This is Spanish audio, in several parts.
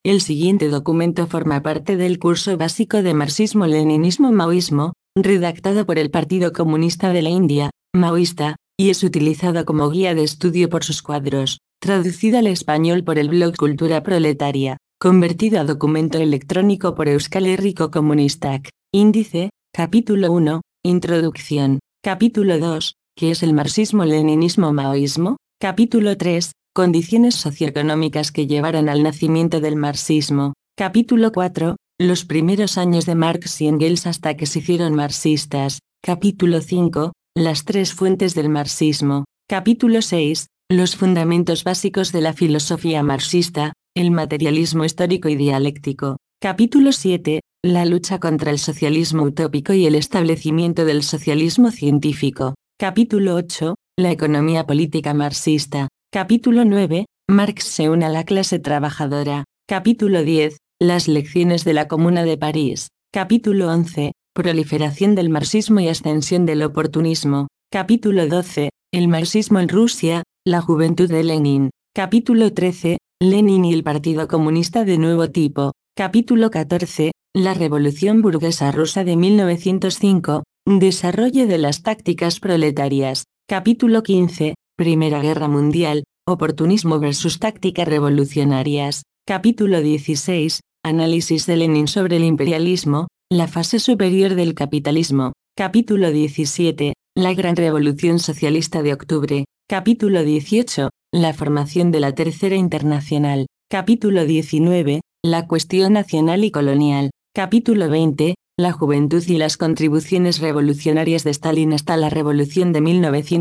El siguiente documento forma parte del curso básico de Marxismo-Leninismo-Maoísmo, redactado por el Partido Comunista de la India, maoísta, y es utilizado como guía de estudio por sus cuadros, traducido al español por el blog Cultura Proletaria, convertido a documento electrónico por Euskal Herriko Komunistak. Índice, capítulo 1, Introducción, capítulo 2, ¿qué es el marxismo-leninismo-maoísmo? Capítulo 3, Condiciones socioeconómicas que llevaron al nacimiento del marxismo. Capítulo 4, Los primeros años de Marx y Engels hasta que se hicieron marxistas. Capítulo 5, Las tres fuentes del marxismo. Capítulo 6, Los fundamentos básicos de la filosofía marxista, el materialismo histórico y dialéctico. Capítulo 7, La lucha contra el socialismo utópico y el establecimiento del socialismo científico. Capítulo 8, La economía política marxista. Capítulo 9, Marx se une a la clase trabajadora. Capítulo 10, Las lecciones de la Comuna de París. Capítulo 11, Proliferación del marxismo y ascensión del oportunismo. Capítulo 12, El marxismo en Rusia, la juventud de Lenin. Capítulo 13, Lenin y el Partido Comunista de nuevo tipo. Capítulo 14, La Revolución Burguesa Rusa de 1905, desarrollo de las tácticas proletarias. Capítulo 15, Primera Guerra Mundial, oportunismo versus tácticas revolucionarias. Capítulo 16, Análisis de Lenin sobre el imperialismo, la fase superior del capitalismo. Capítulo 17, La Gran Revolución Socialista de Octubre. Capítulo 18, La formación de la Tercera Internacional. Capítulo 19, La cuestión nacional y colonial. Capítulo 20, La juventud y las contribuciones revolucionarias de Stalin hasta la Revolución de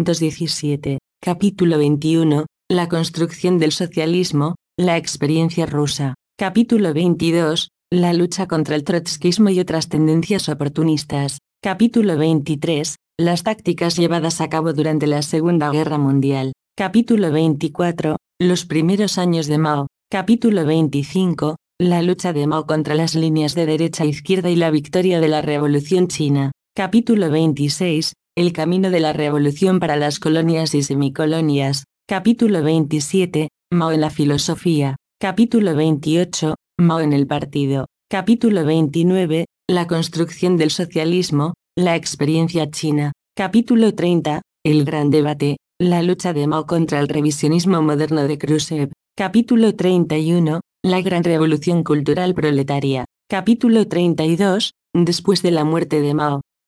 1917. Capítulo 21, La construcción del socialismo, la experiencia rusa. Capítulo 22, La lucha contra el trotskismo y otras tendencias oportunistas. Capítulo 23, Las tácticas llevadas a cabo durante la Segunda Guerra Mundial. Capítulo 24, Los primeros años de Mao. Capítulo 25, La lucha de Mao contra las líneas de derecha e izquierda y la victoria de la Revolución China. Capítulo 26, El camino de la revolución para las colonias y semicolonias. Capítulo 27, Mao en la filosofía. Capítulo 28, Mao en el partido. Capítulo 29, La construcción del socialismo, la experiencia china. Capítulo 30, El gran debate, la lucha de Mao contra el revisionismo moderno de Khrushchev. Capítulo 31, La gran revolución cultural proletaria. Capítulo 32, Después de la muerte de Mao.